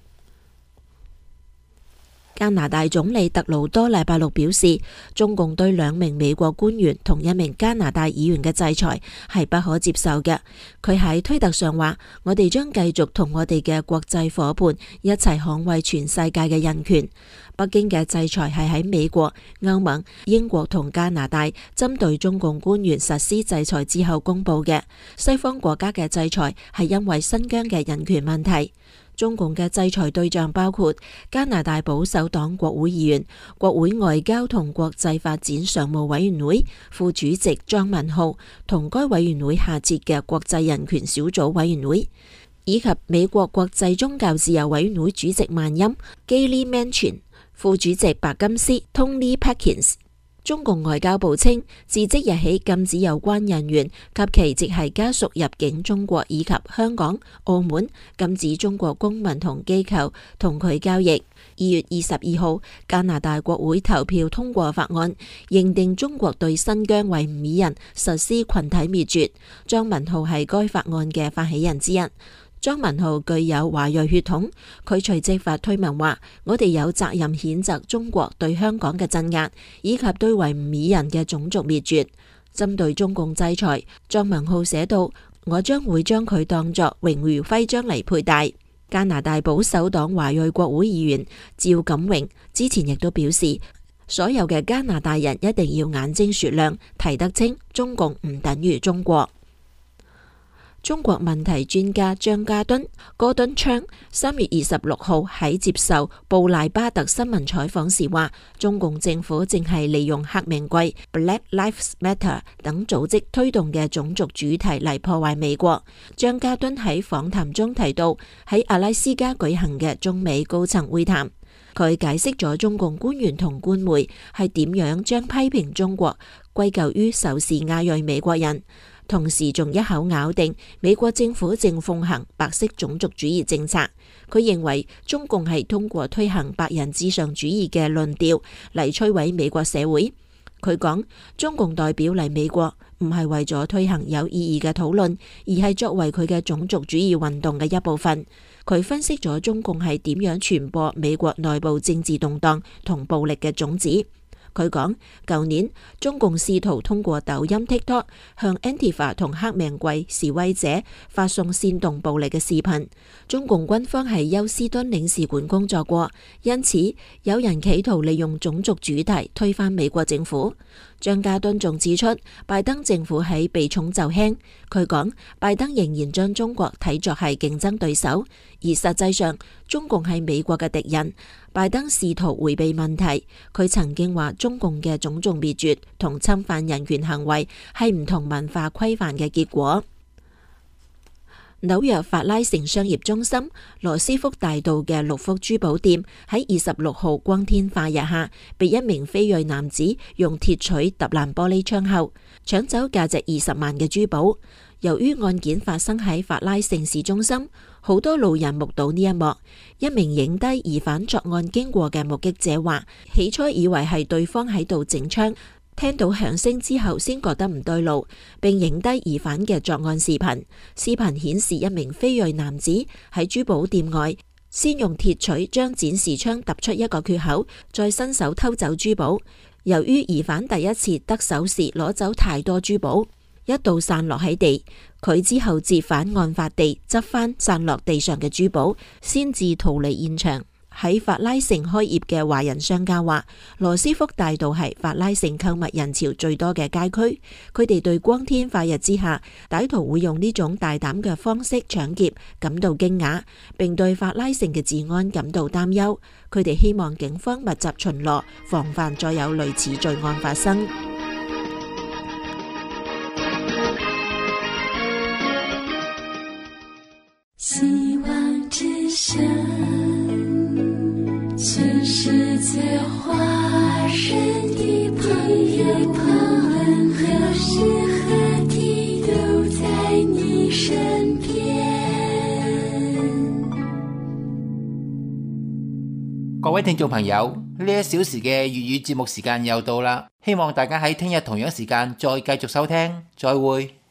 加拿大總理特魯多禮拜六表示，中共對2名美國官員同1名加拿大議員嘅制裁係不可接受嘅。佢喺推特上話：我哋將繼續同我哋嘅國際夥伴一齊捍衛全世界嘅人權。北京嘅制裁係喺美國、歐盟、英國同加拿大針對中共官員實施制裁之後公布嘅。西方國家嘅制裁係因為新疆嘅人權問題。中共嘅制裁對象包括加拿大保守黨國會議員、國會外交同國際發展常務委員會副主席張文浩同該委員會下設嘅國際人權小組委員會，以及美國國際宗教自由委員會主席萬欽 Gayleigh Manchin、副主席白金斯 Tony Perkins。中共外交部稱，自即日起禁止有關人員及其直系家屬入境中國以及香港、澳門，禁止中國公民同機構同佢交易。2月22號，加拿大國會投票通過法案，認定中國對新疆維吾爾人實施群體滅絕。張文浩係該法案嘅發起人之一。張文浩具有華裔血統，佢隨即發推文話：我哋有責任譴責中國對香港嘅鎮壓，以及對維吾爾人嘅種族滅絕。針對中共制裁，張文浩寫道：我將會將佢當作榮譽徽章嚟佩戴。加拿大保守黨華裔國會議員趙錦榮之前亦都表示，所有嘅加拿大人一定要眼睛雪亮，睇得清中共唔等於中國。中國問題專家張家敦 Gordon Chang 3月26號喺接受布賴巴特新聞採訪時話，中共政府正係利用黑名貴 Black Lives Matter 等組織推動嘅種族主題嚟破壞美國。張家敦喺訪談中提到喺阿拉斯加舉行嘅中美高層會談，佢解釋咗中共官員同官媒係點樣將批評中國歸咎於仇視亞裔美國人，同時仲一口咬定美國政府正奉行白色種族主義政策。佢認為中共係通過推行白人至上主義嘅論調嚟摧毀美國社會。佢講，中共代表嚟美國唔係為咗推行有意義嘅討論，而係作為佢嘅種族主義運動嘅一部分。佢分析咗中共係點樣傳播美國內部政治動盪同暴力嘅種子。佢講，舊年中共試圖通過抖音 TikTok 向 Antifa 同黑命貴示威者發送煽動暴力嘅視頻。中共軍方喺休斯敦領事館工作過，因此有人企圖利用種族主題推翻美國政府。張家敦仲指出，拜登政府喺避重就輕。佢講，拜登仍然將中國睇作係競爭對手，而實際上中共係美國嘅敵人。拜登試圖迴避問題。佢曾經話，中共嘅種族滅絕同侵犯人權行為係唔同文化規範嘅結果。紐約法拉盛商業中心羅斯福大道嘅6福珠寶店喺26號光天化日下，被一名非裔男子用鐵錘揼爛玻璃窗後，搶走價值20萬嘅珠寶。由於案件發生喺法拉盛市中心，好多路人目睹呢一幕。一名影低疑犯作案經過嘅目擊者話，起初以為係對方喺度整槍，聽到響聲之後先覺得唔對路，並影低疑犯嘅作案視頻。視頻顯示一名非裔男子喺珠寶店外先用鐵錘將展示窗揼出一個缺口，再伸手偷走珠寶。由於疑犯第一次得手時攞走太多珠寶，一度散落喺地，佢之後折返案發地執返散落地上嘅珠寶，先至逃離現場。喺法拉盛開業嘅華人商家話，羅斯福大道係法拉盛購物人潮最多嘅街區。佢哋對光天化日之下歹徒會用呢種大膽嘅方式搶劫感到驚訝，並對法拉盛嘅治安感到擔憂。佢哋希望警方密集巡邏，防範再有類似罪案發生。 希望之聲，全世界華人的朋友們何時何地各位聽眾朋友，呢1小時嘅粵語節目時間又到啦，希望大家喺聽日同樣時間再繼續收聽，再會。